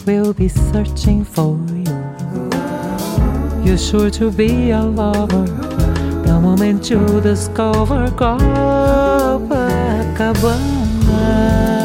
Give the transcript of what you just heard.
will be searching for you. You're sure to be a lover the moment you discover Copacabana.